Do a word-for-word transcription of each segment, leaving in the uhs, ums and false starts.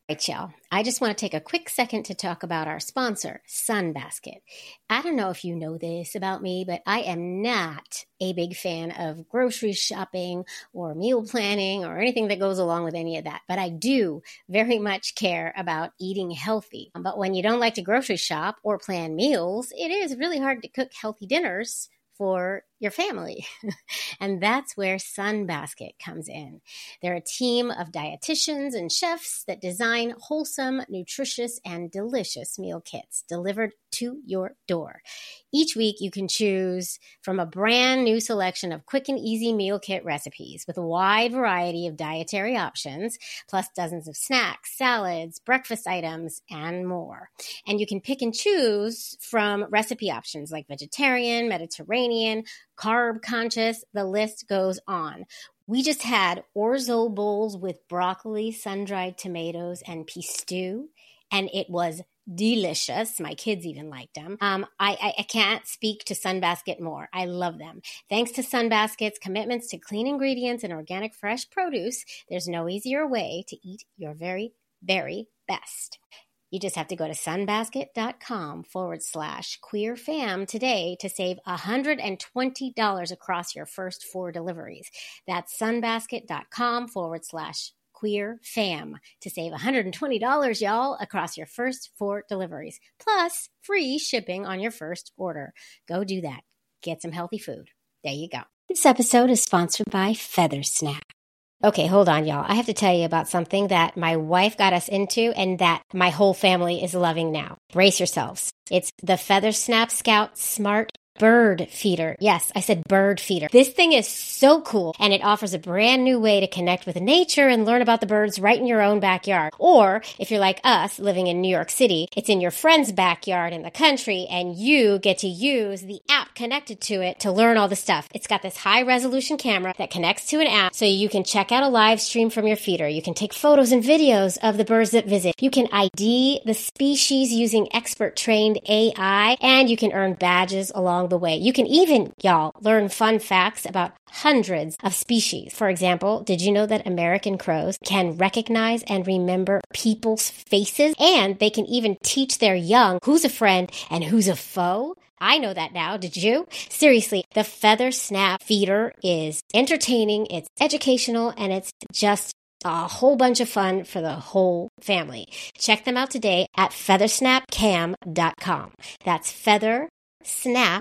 Right, y'all. I just want to take a quick second to talk about our sponsor, Sunbasket. I don't know if you know this about me, but I am not a big fan of grocery shopping or meal planning or anything that goes along with any of that. But I do very much care about eating healthy. But when you don't like to grocery shop or plan meals, it is really hard to cook healthy dinners for your family. And that's where Sunbasket comes in. They're a team of dietitians and chefs that design wholesome, nutritious, and delicious meal kits delivered to your door. Each week, you can choose from a brand new selection of quick and easy meal kit recipes with a wide variety of dietary options, plus dozens of snacks, salads, breakfast items, and more. And you can pick and choose from recipe options like vegetarian, Mediterranean, carb conscious, the list goes on. We just had orzo bowls with broccoli, sun-dried tomatoes, and pea stew, and it was delicious. My kids even liked them. Um, I, I, I can't speak to Sunbasket more. I love them. Thanks to Sunbasket's commitments to clean ingredients and organic fresh produce, there's no easier way to eat your very, very best. You just have to go to sunbasket.com forward slash queer fam today to save one hundred twenty dollars across your first four deliveries. That's sunbasket.com forward slash queer fam to save one hundred twenty dollars, y'all, across your first four deliveries, plus free shipping on your first order. Go do that. Get some healthy food. There you go. This episode is sponsored by Feather Snap. Okay, hold on, y'all. I have to tell you about something that my wife got us into and that my whole family is loving now. Brace yourselves. It's the Feather Snap Scout Smart Bird Feeder. Yes, I said bird feeder. This thing is so cool, and it offers a brand new way to connect with nature and learn about the birds right in your own backyard. Or, if you're like us, living in New York City, it's in your friend's backyard in the country, and you get to use the app connected to it to learn all the stuff. It's got this high-resolution camera that connects to an app, so you can check out a live stream from your feeder. You can take photos and videos of the birds that visit. You can I D the species using expert-trained A I, and you can earn badges along the way. You can even, y'all, learn fun facts about hundreds of species. For example, did you know that American crows can recognize and remember people's faces? And they can even teach their young who's a friend and who's a foe? I know that now. Did you? Seriously, the Feather Snap Feeder is entertaining, it's educational, and it's just a whole bunch of fun for the whole family. Check them out today at feather snap cam dot com. That's feather snap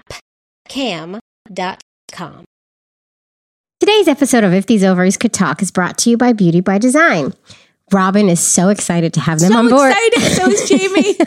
cam dot com. Today's episode of If These Ovaries Could Talk is brought to you by Beauty by Design. Robin is so excited to have them so on board. So excited. So is Jamie.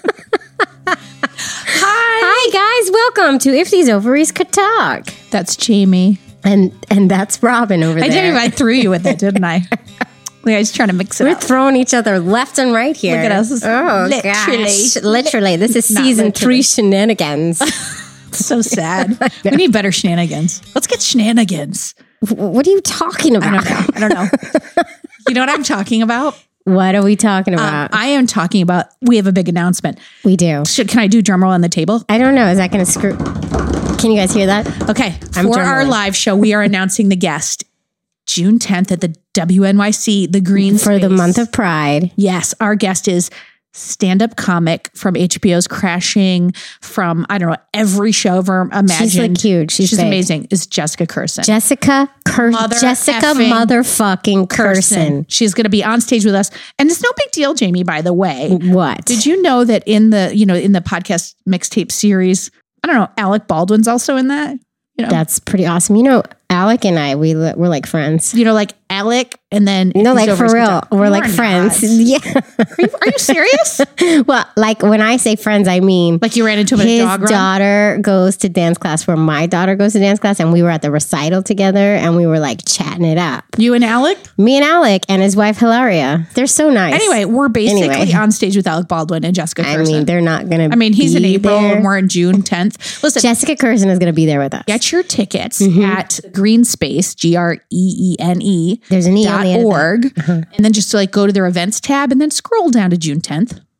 Hi. Hi, guys. Welcome to If These Ovaries Could Talk. That's Jamie. And and that's Robin over I there. did. I threw you with it, didn't I? I was trying to mix it We're up. We're throwing each other left and right here. Look at us. Oh, literally. Gosh. Literally. This is season three shenanigans. So sad. We need better shenanigans. Let's get shenanigans. What are you talking about? I don't know. I don't know. You know what I'm talking about? What are we talking about? Um, I am talking about, we have a big announcement. We do. Should, can I do drum roll on the table? I don't know. Is that going to screw? Can you guys hear that? Okay. I'm For our live show, we are announcing the guest June tenth at the W N Y C, the Green For Space. the month of Pride. Yes. Our guest is stand-up comic from H B O's Crashing, from, I don't know, every show ever imagined. She's like huge. She's, She's big. amazing. Is Jessica Curson. Jessica Cur- Mother Jessica motherfucking Curson. She's going to be on stage with us. And it's no big deal, Jamie, by the way. What? Did you know that in the, you know, in the podcast mixtape series, I don't know, Alec Baldwin's also in that? You know, that's pretty awesome. You know, Alec and I, we we're like friends. You know, like Alec and then... No, like for real. We're like friends. Yeah. Are you, are you serious? Well, like when I say friends, I mean... Like you ran into him at a dog run? His daughter goes to dance class where my daughter goes to dance class, and we were at the recital together and we were like chatting it up. You and Alec? Me and Alec and his wife Hilaria. They're so nice. Anyway, we're basically anyway. on stage with Alec Baldwin and Jessica Curson. I mean, they're not going to I mean, he's be in April there. and we're in June tenth. Listen, Jessica Curson is going to be there with us. Get your tickets mm-hmm. at Green Space, G R E E N E. There's an E on the end of org, uh-huh. and then just to like go to their events tab and then scroll down to June tenth.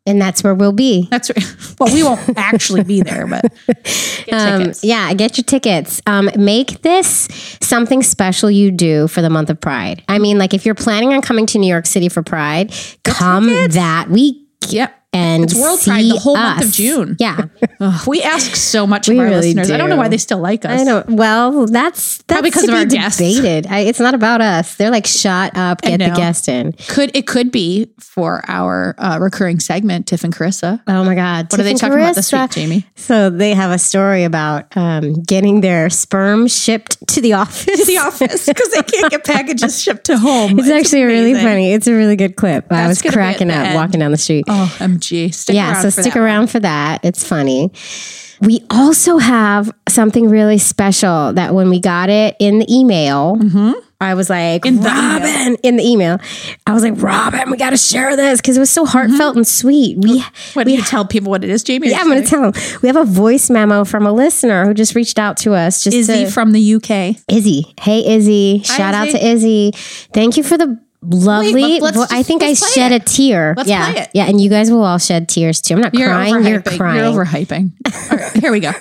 And that's where we'll be. That's well, we won't actually be there, but get um, tickets. Yeah, get your tickets. Um, make this something special you do for the month of Pride. I mean, like if you're planning on coming to New York City for Pride, come tickets. that week. Yep. And it's World see Pride the whole us. month of June. Yeah. Ugh, we ask so much We of our really listeners. I don't know do. why they still like us. I know. Well, that's that's Probably because to of be our guests. debated. I, it's not about us. They're like, shut up, I get the know. guest in. Could it could be for our uh, recurring segment, Tiff and Carissa. Oh my God. What are they Tiff and talking about this Carissa. week, Jamie? So they have a story about um, getting their sperm shipped to the office. To the office because they can't get packages shipped to home. It's, actually really amazing. funny. It's a really good clip. I That's was gonna be at cracking the up end. walking down the street. Oh, M G. Stick yeah, around so for stick that around one. for that. It's funny. We also have something really special that when we got it in the email, I was like, In the Robin, in the email, I was like, Robin, we got to share this because it was so heartfelt and sweet. We, What do you tell people what it is, Jamie? yeah, I'm going to tell them. We have a voice memo from a listener who just reached out to us. Just Izzy to, from the U K. Izzy. Hey, Izzy. Hi, Shout out Izzy. to Izzy. Thank you for the lovely. Wait, let's- vo- let's I just- think I let's play shed it. a tear. Let's yeah. play it. Yeah. And you guys will all shed tears too. I'm not You're crying. You're overhyping. crying. You're overhyping. All right, here we go.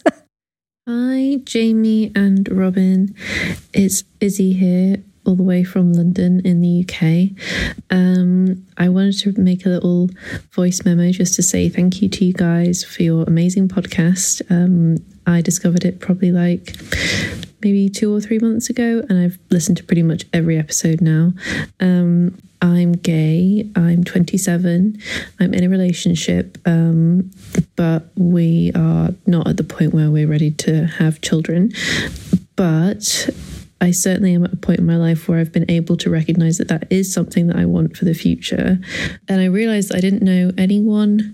Hi, Jamie and Robin. It's Izzy here, all the way from London in the U K. Um, I wanted to make a little voice memo just to say thank you to you guys for your amazing podcast. Um, I discovered it probably like maybe two or three months ago, and I've listened to pretty much every episode now. Um, I'm gay. I'm twenty-seven. I'm in a relationship, um, but we are not at the point where we're ready to have children. But I certainly am at a point in my life where I've been able to recognize that that is something that I want for the future. And I realized I didn't know anyone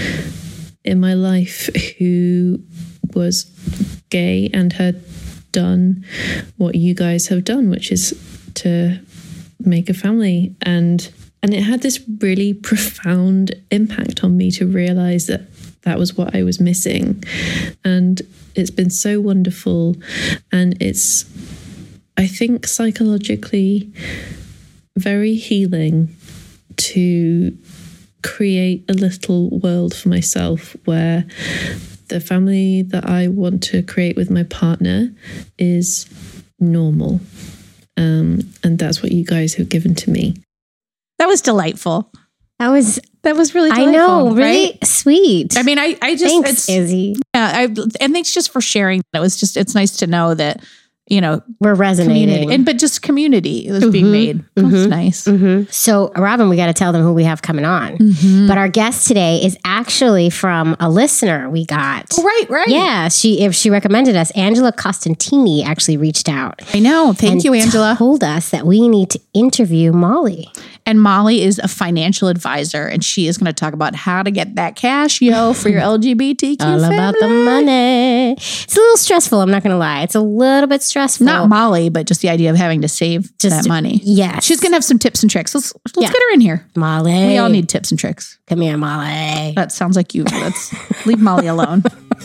in my life who was gay and had done what you guys have done, which is to make a family. And and it had this really profound impact on me to realize that that was what I was missing. And it's been so wonderful. And it's, I think, psychologically very healing to create a little world for myself where the family that I want to create with my partner is normal. Um, and that's what you guys have given to me. That was delightful. That was, That was really I delightful. know, really right? sweet. I mean, I, I just, Thanks, it's, Izzy. yeah, I, and thanks just for sharing. It was just, it's nice to know that, you know, We're resonating. community, and but just community is being Mhm, made. That's mhm. nice. Mhm. So, Robin, we got to tell them who we have coming on. Mhm. But our guest today is actually from a listener we got. Oh, right, right. Yeah, she if she recommended us. Angela Costantini actually reached out. I know. Thank and you, Angela. Told us that we need to interview Molly. And Molly is a financial advisor, and she is going to talk about how to get that cash, yo, for your L G B T Q All family. about the money. It's a little stressful. I'm not going to lie. It's a little bit stressful. Not Molly, but just the idea of having to save Just- that money. Yes. She's going to have some tips and tricks. Let's let's Yeah. get her in here. Molly. We all need tips and tricks. Come here, Molly. That sounds like you. Let's leave Molly alone.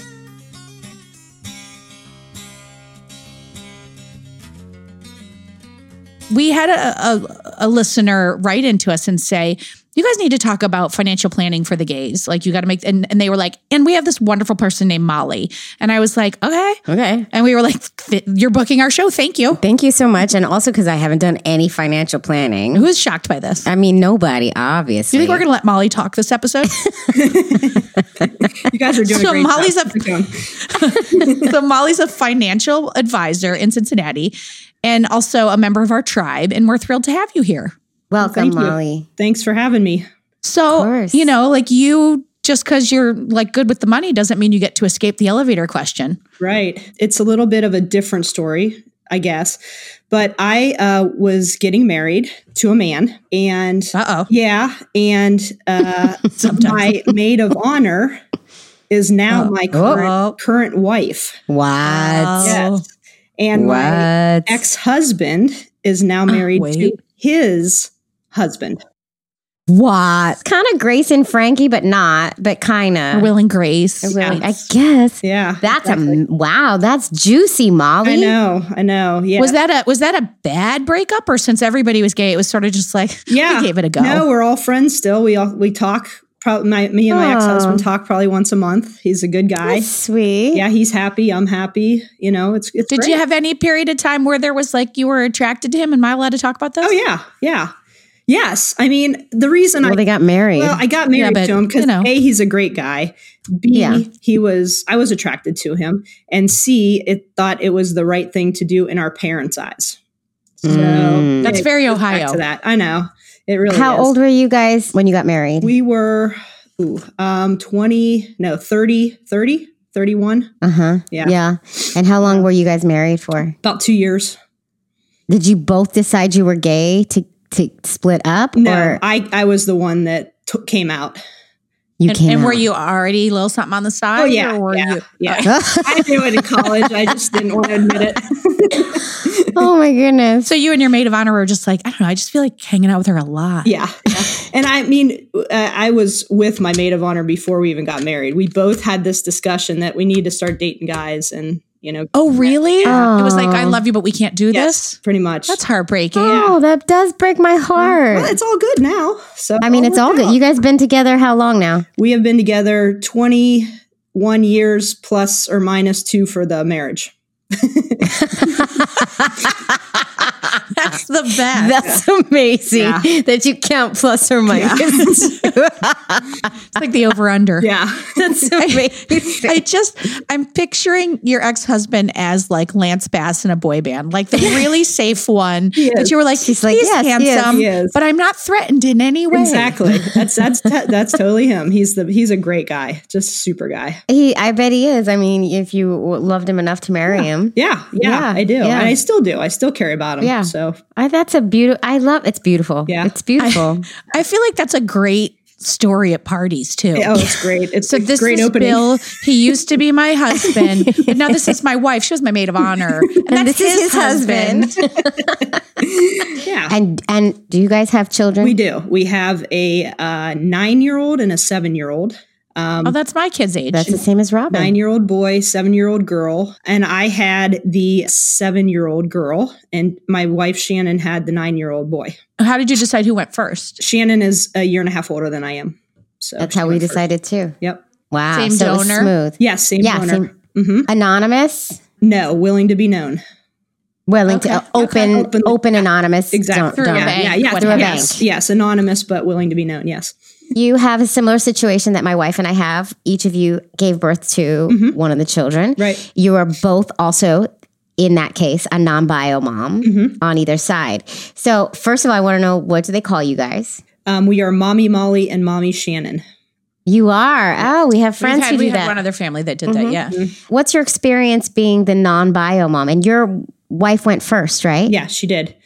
We had a, a, a listener write into us and say, you guys need to talk about financial planning for the gays. Like you got to make, and, and they were like, and we have this wonderful person named Molly. And I was like, okay. Okay. And we were like, you're booking our show. Thank you. Thank you so much. And also because I haven't done any financial planning. Who is shocked by this? I mean, nobody, obviously. Do you think we're going to let Molly talk this episode? You guys are doing So a great Molly's job. a- Keep going. So Molly's a financial advisor in Cincinnati and also a member of our tribe. And we're thrilled to have you here. Welcome, Thank you. Molly. Thanks for having me. So, course. you know, like you, just because you're like good with the money doesn't mean you get to escape the elevator question. Right. It's a little bit of a different story, I guess. But I uh, was getting married to a man, and Uh-oh. yeah, and uh, Sometimes. my maid of honor is now Oh. my current Oh. current wife. What? Oh. Yes. And my What? ex-husband is now married wait. to his husband. What? Kind of Grace and Frankie, but not, but kind of. Will and Grace. I guess. Yeah. That's exactly. a wow. That's juicy, Molly. I know. I know. Yeah. Was that a was that a bad breakup, or since everybody was gay, it was sort of just like Yeah. we gave it a go? No, we're all friends still. We all we talk Probably my, me and my Oh. ex-husband talk probably once a month. He's a good guy. That's sweet. Yeah, he's happy. I'm happy. You know, it's, it's Did great. you have any period of time where there was like you were attracted to him? Am I allowed to talk about this? Oh, yeah. Yeah. Yes. I mean, the reason Well, I, they got married. well, I got married but, to him because you know. A, he's a great guy. B, Yeah. he was, I was attracted to him. And C, it thought it was the right thing to do in our parents' eyes. So Mm. That's it very goes back Ohio. To that. I know. It really How is. old were you guys when you got married? We were, ooh, um, twenty, no, thirty, thirty, thirty-one, Uh huh. Yeah. Yeah. And how long were you guys married for? about two years. Did you both decide you were gay to to split up, No, or I, I was the one that t- came out. you And, came and were out? you already a little something on the side? Oh, yeah. Or were yeah, you? yeah. I knew it in college. I just didn't want to admit it. Oh my goodness. So you and your maid of honor were just like, I don't know, I just feel like hanging out with her a lot. yeah, yeah. And I mean, uh, I was with my maid of honor before we even got married. We both had this discussion that we need to start dating guys and, you know, Oh, really? Oh. It was like, I love you, but we can't do yes, this. pretty much. That's heartbreaking. Oh, that does break my heart. Well, it's all good now. So I mean, it's all worked good. out. You guys been together how long now? We have been together twenty-one years plus or minus two for the marriage. That's the best. That's amazing Yeah. that you count plus or minus. It's like the over under. Yeah. That's amazing. I just, I'm picturing your ex husband as like Lance Bass in a boy band, like the really safe one He that is. you were like, She's like, he's yes, he is, handsome, he is. but I'm not threatened in any way. Exactly. That's that's te- that's totally him. He's the he's a great guy, just a super guy. He, I bet he is. I mean, if you w- loved him enough to marry him, Yeah, yeah, Yeah, I do, yeah. and I still do. I still care about him. Yeah. So I, that's a beautiful. I love. It's beautiful. Yeah. it's beautiful. I feel like that's a great story at parties too. oh, it's great. It's So a this great is opening. Bill. He used to be my husband, but now this is my wife. She was my maid of honor, and, And that's this is his husband. Yeah, And and do you guys have children? we do. We have a uh, nine-year-old and a seven-year-old. Um, Oh, that's my kid's age. That's the same as Robin. Nine-year-old boy, seven-year-old girl, and I had the seven-year-old girl, and my wife Shannon had the nine-year-old boy. How did you decide who went first? Shannon is a year and a half older than I am, so That's she how we went first. decided too. Yep. Wow. Same so it was donor? smooth. Yes. Same Yeah, donor. same- hmm Anonymous. No, willing to be known. Willing Okay, to uh, open, okay. open, anonymous. Exactly. Don't, Through a don't. bank. Yeah, yeah, What Through a happens? bank. yes, yes, anonymous but willing to be known. Yes. You have a similar situation that my wife and I have. Each of you gave birth to Mhm. one of the children. Right. You are both also, in that case, a non-bio mom Mhm. on either side. So first of all, I want to know, what do they call you guys? Um, we are Mommy Molly and Mommy Shannon. You are. Oh, we have friends we had, who we do had that. one other family that did Mhm. that. Yeah. What's your experience being the non-bio mom? And your wife went first, right? Yeah, she did.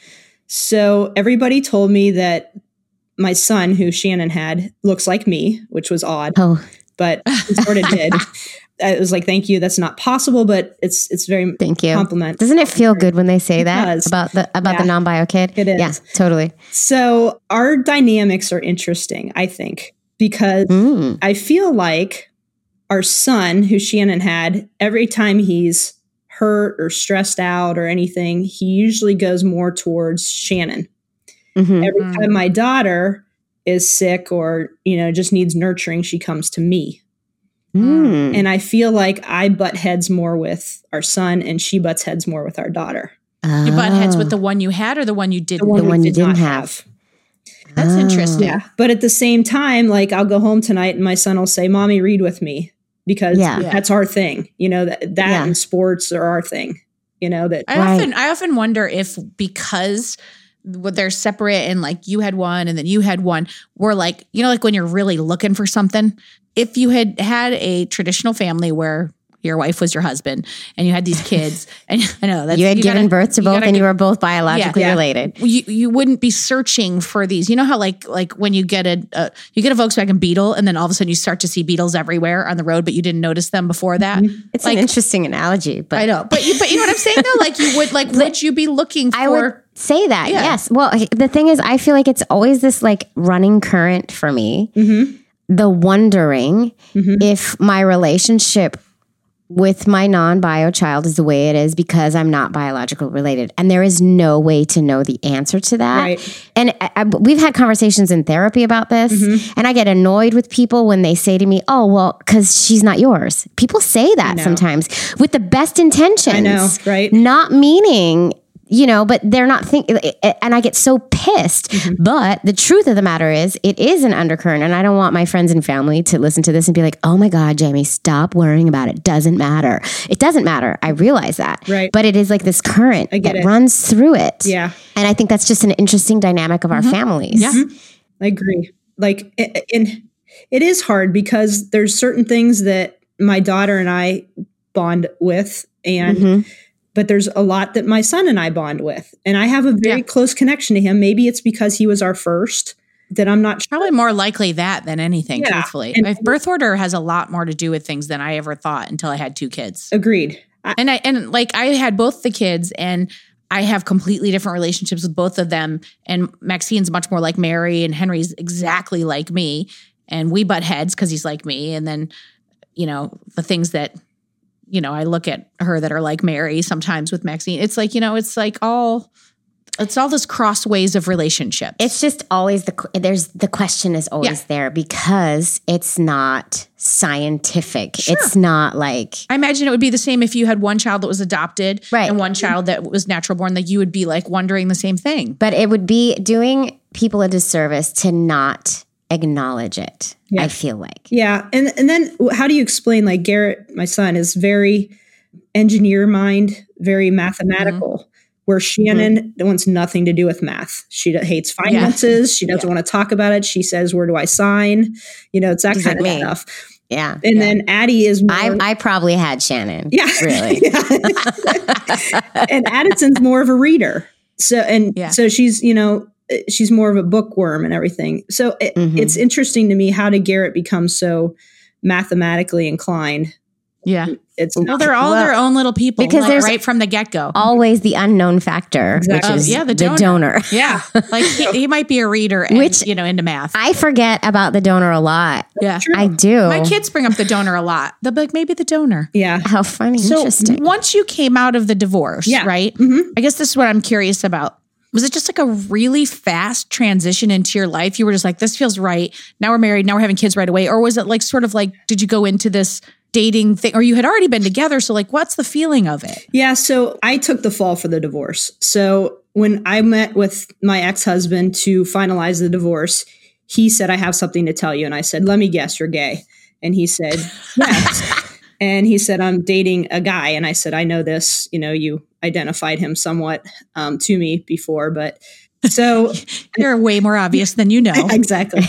So everybody told me that my son, who Shannon had, looks like me, which was odd, Oh, but he sort of did. I was like, "Thank you. That's not possible, but it's it's very thank you. compliment." Doesn't it feel good when they say It that does. about the about Yeah. the non-bio kid? It is. Yeah, totally. So our dynamics are interesting, I think, because Mm. I feel like our son, who Shannon had, every time he's hurt or stressed out or anything, he usually goes more towards Shannon. Mhm. Every Mm. time my daughter is sick or, you know, just needs nurturing, she comes to me. Mm. And I feel like I butt heads more with our son and she butts heads more with our daughter. You butt heads with Oh. the one you had or the one you didn't. The we one you did not didn't have. That's Oh. interesting. Yeah. But at the same time, like I'll go home tonight and my son will say, "Mommy, read with me," because Yeah. Yeah. that's our thing. You know, that that Yeah. and sports are our thing. You know, that I Right. often I often wonder if because what they're separate and like you had one and then you had one, we're like, you know, like when you're really looking for something, if you had had a traditional family where your wife was your husband and you had these kids and I know that's You had given gotta- birth to you both, gotta and you give- were both biologically Yeah. related. you you wouldn't be searching for these. You know how like like when you get a, a you get a Volkswagen Beetle and then all of a sudden you start to see Beetles everywhere on the road, but you didn't notice them before that. It's Like- an interesting analogy, but I know, but you but you know what I'm saying though. Like you would like would you be looking for? I would say that. Yeah. Yes. Well, the thing is, I feel like it's always this like running current for me. Mhm. The wondering Mhm. if my relationship with my non-bio child is the way it is because I'm not biological related. And there is no way to know the answer to that. Right. And I, I, we've had conversations in therapy about this. Mm-hmm. And I get annoyed with people when they say to me, oh, well, because she's not yours. People say that sometimes with the best intentions. I know, right? Not meaning... You know, but they're not thinking, and I get so pissed. Mm-hmm. But the truth of the matter is, it is an undercurrent, and I don't want my friends and family to listen to this and be like, "Oh my God, Jamie, stop worrying about it. Doesn't matter. It doesn't matter." I realize that, right? But it is like this current that it. runs through it. Yeah, and I think that's just an interesting dynamic of mm-hmm. our families. Yeah, mm-hmm. I agree. Like, and it is hard because there's certain things that my daughter and I bond with, and. Mm-hmm. But there's a lot that my son and I bond with. And I have a very yeah. close connection to him. Maybe it's because he was our first that I'm not sure. Probably more likely that than anything, yeah. truthfully. And, my birth order has a lot more to do with things than I ever thought until I had two kids. Agreed. I, and I and like I had both the kids and I have completely different relationships with both of them. And Maxine's much more like Mary and Henry's exactly like me. And we butt heads because he's like me. And then, you know, the things that you know, I look at her that are like Mary sometimes with Maxine. It's like, you know, it's like all, it's all this cross ways of relationships. It's just always the, there's, the question is always yeah. there because it's not scientific. Sure. It's not like. I imagine it would be the same if you had one child that was adopted right. and one child that was natural born, like you would be like wondering the same thing. But it would be doing people a disservice to not acknowledge it. Yeah. I feel like. Yeah. And and then how do you explain, like Garrett, my son, is very engineer mind, very mathematical, mm-hmm. where Shannon mm-hmm. wants nothing to do with math. She hates finances. Yeah. She doesn't yeah. want to talk about it. She says, where do I sign? You know, it's that Just kind like of me. stuff. Yeah. And yeah. then Addie is more, I, I probably had Shannon. Yeah. Really. yeah. And Addison's more of a reader. So, and yeah. so she's, you know, she's more of a bookworm and everything. So it, mm-hmm. it's interesting to me, how did Garrett become so mathematically inclined? Yeah. It's well, they're all well, their own little people because like, there's right from the get-go. Always the unknown factor, exactly. which is uh, yeah, the donor. The donor. Yeah. Like he, he might be a reader and, which, you know, into math. I forget about the donor a lot. Yeah. I do. My kids bring up the donor a lot. They'll be like, maybe the donor. Yeah. How funny. So Interesting. Once you came out of the divorce, yeah. right? Mm-hmm. I guess this is what I'm curious about. Was it just like a really fast transition into your life? You were just like, this feels right. Now we're married. Now we're having kids right away. Or was it like sort of like, did you go into this dating thing, or you had already been together? So like, what's the feeling of it? Yeah. So I took the fall for the divorce. So when I met with my ex-husband to finalize the divorce, he said, I have something to tell you. And I said, let me guess, you're gay. And he said, yes. And he said, I'm dating a guy. And I said, I know this, you know, you identified him somewhat um, to me before, but so you're way more obvious than you know. Exactly.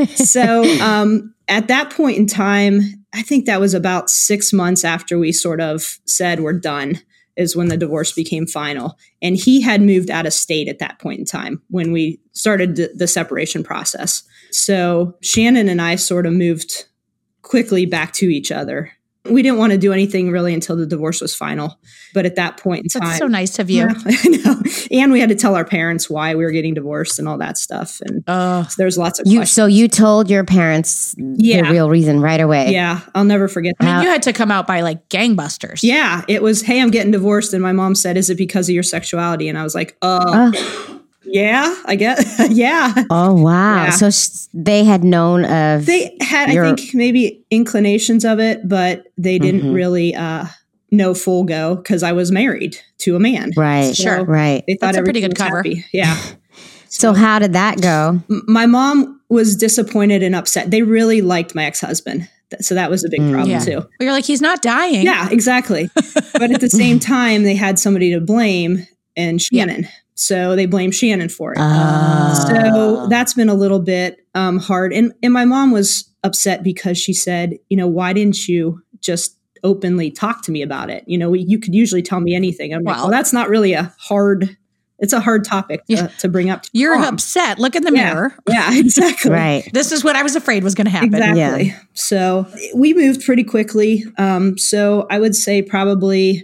So um, at that point in time, I think that was about six months after we sort of said we're done, is when the divorce became final. And he had moved out of state at that point in time when we started the, the separation process. So Shannon and I sort of moved quickly back to each other. We didn't want to do anything really until the divorce was final. But at that point in time. That's so nice of you. Yeah, I know. And we had to tell our parents why we were getting divorced and all that stuff. And uh, so there's lots of you. questions. So you told your parents yeah. the real reason right away. Yeah. I'll never forget that. I mean, you had to come out by like gangbusters. Yeah. It was, hey, I'm getting divorced. And my mom said, is it because of your sexuality? And I was like, uh, uh. Yeah, I guess. Yeah. Oh, wow. Yeah. So sh- they had known of. They had, your- I think, maybe inclinations of it, but they didn't mm-hmm. really uh, know full go because I was married to a man. Right. So sure. Right. They thought That's a pretty good cover. Happy. Yeah. So, so how did that go? M- my mom was disappointed and upset. They really liked my ex-husband. So that was a big problem yeah. too. Well, you're like, he's not dying. Yeah, exactly. But at the same time, they had somebody to blame, and Shannon. Yeah. So they blame Shannon for it. Uh. So that's been a little bit um, hard. And and my mom was upset because she said, you know, why didn't you just openly talk to me about it? You know, we, you could usually tell me anything. I'm well, like, well, that's not really a hard, it's a hard topic to, yeah. to bring up. To You're mom. upset. Look in the yeah. mirror. Yeah, exactly. Right. This is what I was afraid was going to happen. Exactly. Yeah. So we moved pretty quickly. Um, so I would say probably,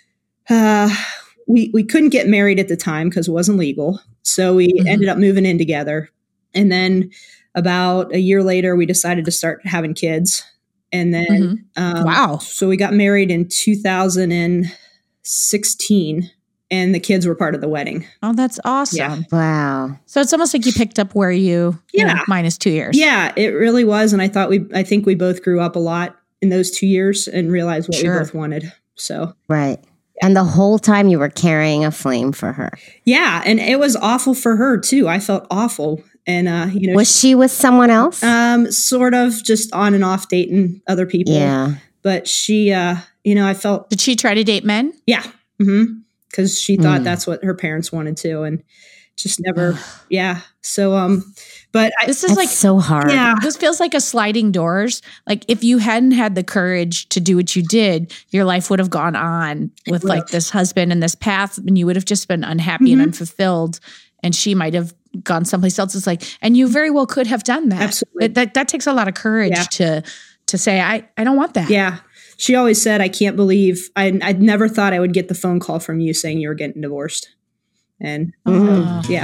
uh, We we couldn't get married at the time because it wasn't legal. So we mm-hmm. ended up moving in together. And then about a year later, we decided to start having kids. And then, Mm-hmm. um, Wow. So we got married in two thousand sixteen, and the kids were part of the wedding. Oh, that's awesome. Yeah. Wow. So it's almost like you picked up where you, you Yeah. know, minus two years. Yeah, it really was. And I thought we, I think we both grew up a lot in those two years and realized what Sure. we both wanted. So, Right. And the whole time you were carrying a flame for her. yeah. And it was awful for her too. I felt awful. And, uh, you know, Was she with someone else? um, sort of just on and off dating other people. yeah. But she, uh, you know, I felt, Did she try to date men? yeah. Mm-hmm. Cause she thought Mm. that's what her parents wanted to. And just never, yeah. So, um, but I, This is That's like, so hard. yeah. this feels like a sliding doors. Like if you hadn't had the courage to do what you did, your life would have gone on with It like would've. this husband and this path, and you would have just been unhappy Mhm. and unfulfilled. And she might have gone someplace else. It's like, and you very well could have done that. Absolutely. That that, that takes a lot of courage Yeah. to to say, I I don't want that. Yeah. She always said, I can't believe, I, I never thought I would get the phone call from you saying you were getting divorced. And Oh. yeah.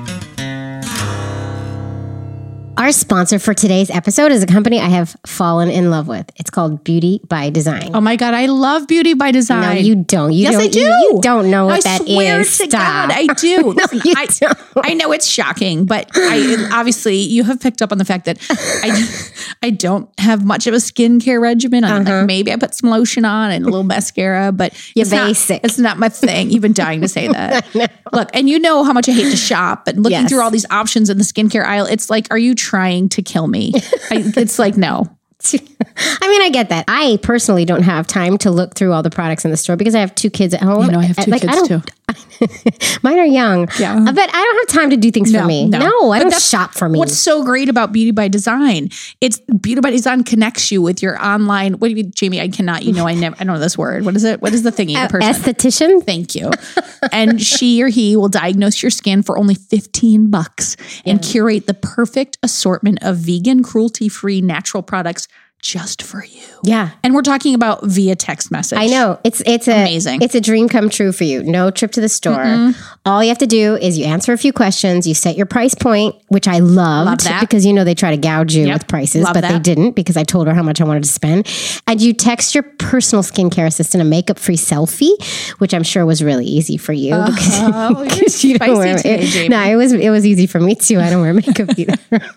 Our sponsor for today's episode is a company I have fallen in love with. It's called Beauty by Design. Oh my God, I love Beauty by Design. No, you don't. You Yes, don't. I do. You, you don't know what I that swear is. to Stop. God, I do. No, Listen, you I, don't. I know it's shocking, but I obviously you have picked up on the fact that I I don't have much of a skincare regimen. I'm Uh-huh. like, maybe I put some lotion on and a little mascara, but You're it's not- basic. it's not my thing. You've been dying to say that. Look, and you know how much I hate to shop, but looking Yes. through all these options in the skincare aisle, it's like, are you trying to kill me? I, it's like, no. I mean, I get that. I personally don't have time to look through all the products in the store because I have two kids at home. You know, I have two Like, I kids don't- too. Mine are young. Yeah. Uh, But I don't have time to do things for me. No, I But don't that's shop for me. What's so great about Beauty by Design? It's Beauty by Design connects you with your online. What do you, Jamie? I cannot. You know, I never. I don't know this word. What is it? What is the thingy? The person. Esthetician? Thank you. And she or he will diagnose your skin for only fifteen bucks and curate the perfect assortment of vegan, cruelty-free, natural products just for you. Yeah. And we're talking about via text message. I know. It's it's a Amazing. It's a dream come true for you. No trip to the store. All you have to do is you answer a few questions, you set your price point, which I loved Love that. because you know they try to gouge you Yep. with prices, Love but they that. didn't because I told her how much I wanted to spend. And you text your personal skincare assistant a makeup free selfie, which I'm sure was really easy for you because, Oh, you're because you don't spicy wear today, it. Jamie. No, it was it was easy for me too. I don't wear makeup either.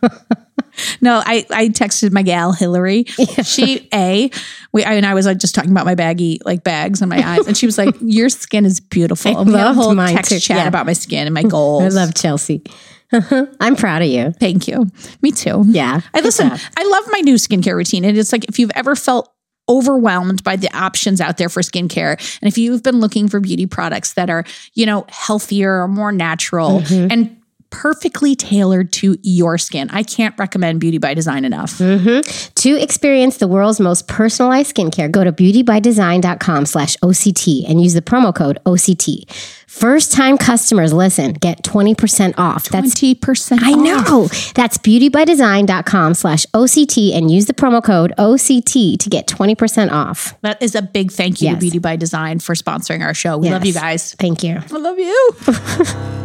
No, I, I texted my gal Hillary. She a we I, and I was like just talking about my baggy like bags on my eyes, and she was like, "Your skin is beautiful." I And we had a loved whole mine text too. chat Yeah. about my skin and my goals. I love Chelsea. I'm proud of you. Thank you. Me too. Yeah. I Good listen. job. I love my new skincare routine, and it's like if you've ever felt overwhelmed by the options out there for skincare, and if you've been looking for beauty products that are you know healthier, more natural, Mm-hmm. and perfectly tailored to your skin, I can't recommend Beauty by Design enough. To experience the world's most personalized skincare, go to beautybydesign.com slash OCT and use the promo code O C T. First time customers, listen, get twenty percent off. That's Twenty percent. I know. That's beautybydesign.com slash O C T and use the promo code O C T to get twenty percent off. That is a big thank you Yes. to Beauty by Design for sponsoring our show. We love you Yes. guys. Thank you. I love you.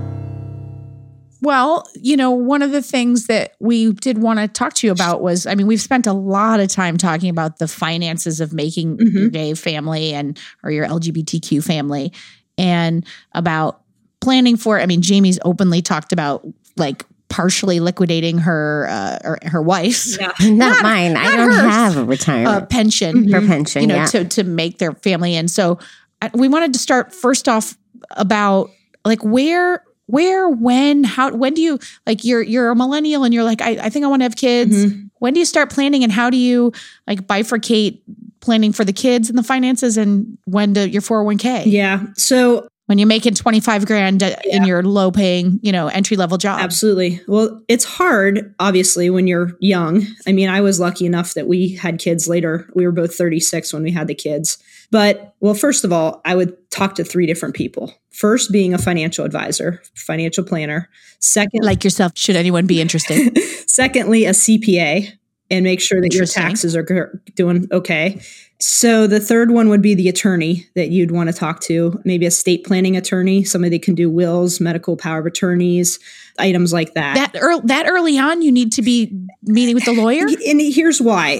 Well, you know, one of the things that we did want to talk to you about was, I mean, we've spent a lot of time talking about the finances of making Mhm. your gay family and or your L G B T Q family and about planning for it. I mean, Jamie's openly talked about like partially liquidating her uh, or her wife's Yeah. Not, Not- mine. I not don't hers. have a uh, retirement. pension. Her pension, you know, yeah. to to make their family. And so I, we wanted to start first off about like where, where, when, how, when do you like you're you're a millennial and you're like I, I think I want to have kids. Mhm. When do you start planning and how do you like bifurcate planning for the kids and the finances and when to your four oh one k? Yeah. So When you're making twenty-five grand in your low paying, you know, entry level job. absolutely. Well, it's hard, obviously, when you're young. I mean, I was lucky enough that we had kids later. We were both thirty-six when we had the kids. But, well, first of all, I would talk to three different people. First, being a financial advisor, financial planner. Second, Like yourself, should anyone be interested? secondly, a C P A, and make sure that your Interesting. taxes are g- doing okay. So the third one would be the attorney that you'd want to talk to, maybe a estate planning attorney, somebody that can do wills, medical power of attorneys, items like that. that early, that early on, you need to be meeting with the lawyer. And here's why.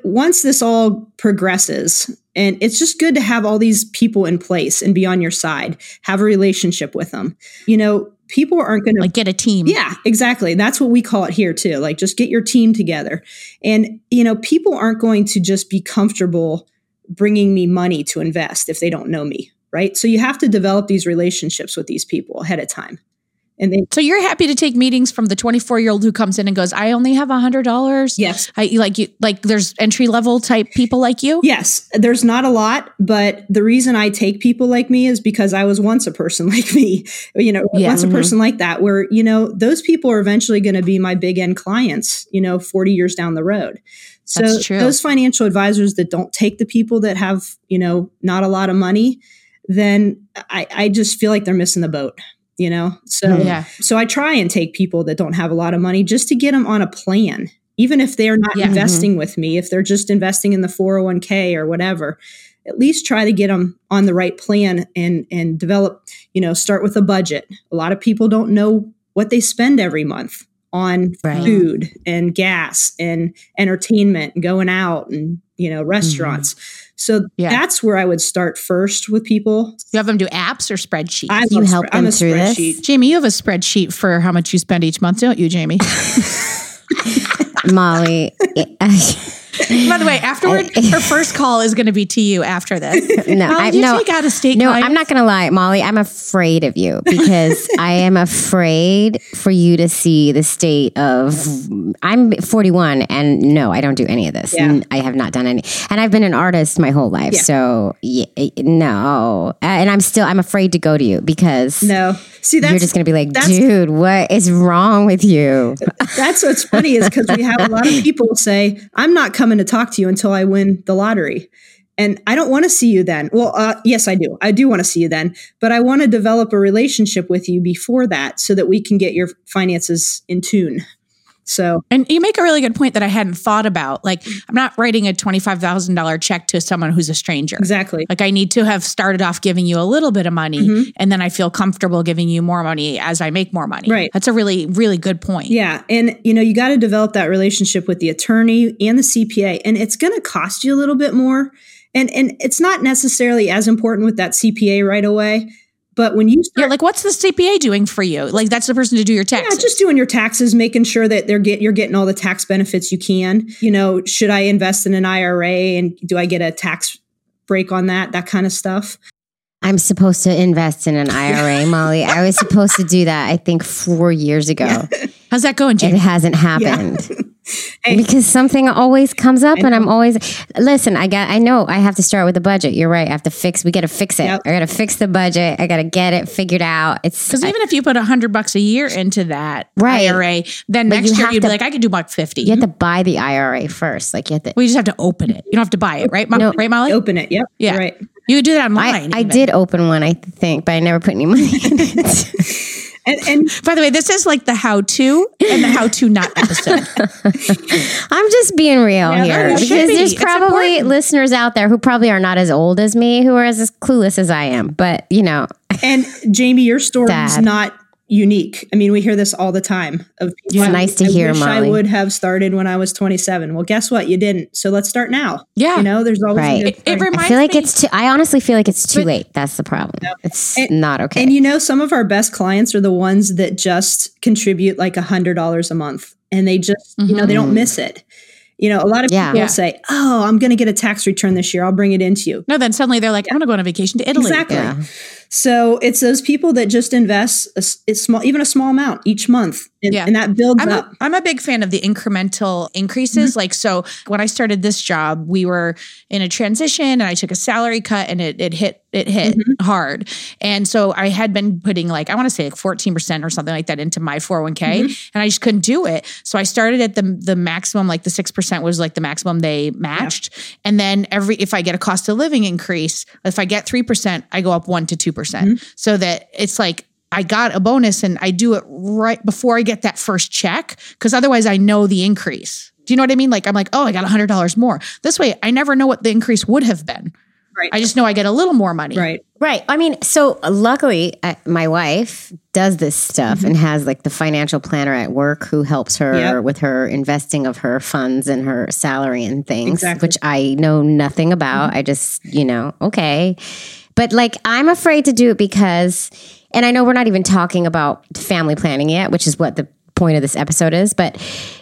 once this all progresses, and it's just good to have all these people in place and be on your side, have a relationship with them. You know, people aren't going to like get a team. Yeah, exactly. That's what we call it here too. Like just get your team together. And, you know, people aren't going to just be comfortable bringing me money to invest if they don't know me, right? So you have to develop these relationships with these people ahead of time. And then, so you're happy to take meetings from the twenty-four year old who comes in and goes, I only have a hundred dollars. Yes. I like you, like there's entry level type people like you. Yes. There's not a lot, but the reason I take people like me is because I was once a person like me, you know, Yeah. once Mm-hmm. a person like that, where, you know, those people are eventually going to be my big end clients, you know, forty years down the road. So That's true. those financial advisors that don't take the people that have, you know, not a lot of money, then I, I just feel like they're missing the boat. You know, so Yeah. so I try and take people that don't have a lot of money just to get them on a plan, even if they're not Yeah. investing with me, if they're just investing in the four oh one k or whatever, at least try to get them on the right plan and and develop, you know, start with a budget. A lot of people don't know what they spend every month on Right. food and gas and entertainment and going out and, you know, restaurants. So Yeah. that's where I would start first with people. You have them do apps or spreadsheets? I You love help spread- I'm them a through this? spreadsheet. Jamie, you have a spreadsheet for how much you spend each month, don't you, Jamie? Molly. By the way, afterward, her first call is going to be to you after this. No, Molly, I do you no, take out of state no. clients? I'm not gonna lie, Molly. I'm afraid of you because I am afraid for you to see the state of. I'm forty-one, and no, I don't do any of this. Yeah. And I have not done any, and I've been an artist my whole life. Yeah. So yeah, no, and I'm still. I'm afraid to go to you because No, see that's you're just gonna be like, that's- dude, what is wrong with you? that's what's funny is because we have a lot of people say, I'm not coming to talk to you until I win the lottery. And I don't want to see you then. Well, uh, yes, I do. I do want to see you then, but I want to develop a relationship with you before that so that we can get your finances in tune. So And you make a really good point that I hadn't thought about. Like, I'm not writing a twenty-five thousand dollars check to someone who's a stranger. exactly. Like, I need to have started off giving you a little bit of money, Mhm. and then I feel comfortable giving you more money as I make more money. Right. That's a really, really good point. Yeah. And, you know, you got to develop that relationship with the attorney and the C P A. And it's going to cost you a little bit more. And, and it's not necessarily as important with that C P A right away. But when you start Yeah, like what's the C P A doing for you? Like that's the person to do your taxes. Yeah, just doing your taxes, making sure that they're get you're getting all the tax benefits you can. You know, should I invest in an I R A and do I get a tax break on that? That kind of stuff. I'm supposed to invest in an I R A, Molly. I was supposed to do that. I think four years ago. How's that going, It Jamie? hasn't happened. Hey. Because something always comes up I and I'm know. always listen, I got I know I have to start with the budget. You're right. I have to fix we gotta fix it. Yep. I gotta fix the budget. I gotta get it figured out. It's Because even if you put a hundred bucks a year into that Right. I R A, then But next you year have you'd to- be like, I could do buck fifty. you have to buy the I R A first. Like you have to We just have to open it. You don't have to buy it, right? Mo- No. Right, Molly? Open it. Yep. Yeah. You're right. You could do that I, online. I even. did open one, I think, but I never put any money in it. And and By the way, this is like the how to and the how to not episode. I'm just being real Yeah, here no, you because should be. there's It's probably important. listeners out there who probably are not as old as me, who are as clueless as I am. But you know, and Jamie, your story is Dad. not unique. I mean, we hear this all the time of people. It's nice to I hear, wish I Molly. would have started when I was twenty-seven. Well, guess what? You didn't. So let's start now. Yeah. You know, there's always a Right. good It, it starting reminds I feel like me. it's too. I honestly feel like it's too But- late. That's the problem. It's And- not okay. And you know, some of our best clients are the ones that just contribute like a hundred dollars a month, and they just, you know, they don't miss it. You know, a lot of Yeah. people Yeah. say, "Oh, I'm going to get a tax return this year. I'll bring it into you." no, then suddenly they're like, I'm going to go on a vacation to Italy. Exactly. Yeah. So it's those people that just invest a, s- it's small, even a small amount each month, and, Yeah. and that builds I'm up. a, I'm a big fan of the incremental increases. Like, so when I started this job, we were in a transition and I took a salary cut and it, it hit, it hit hard. And so I had been putting like, I want to say like fourteen percent or something like that into my four oh one k and I just couldn't do it. So I started at the, the maximum, like the six percent was like the maximum they matched. And then every, if I get a cost of living increase, if I get three percent, I go up one to two percent so that it's like, I got a bonus and I do it right before I get that first check because otherwise I know the increase. Do you know what I mean? Like I'm like, oh, I got one hundred dollars more. This way I never know what the increase would have been. Right. I just know I get a little more money. Right. Right. I mean, so luckily, uh, my wife does this stuff Mm-hmm. and has like the financial planner at work who helps her Yep. with her investing of her funds and her salary and things, Exactly. which I know nothing about. I just, you know, okay. But like, I'm afraid to do it because, and I know we're not even talking about family planning yet, which is what the point of this episode is, but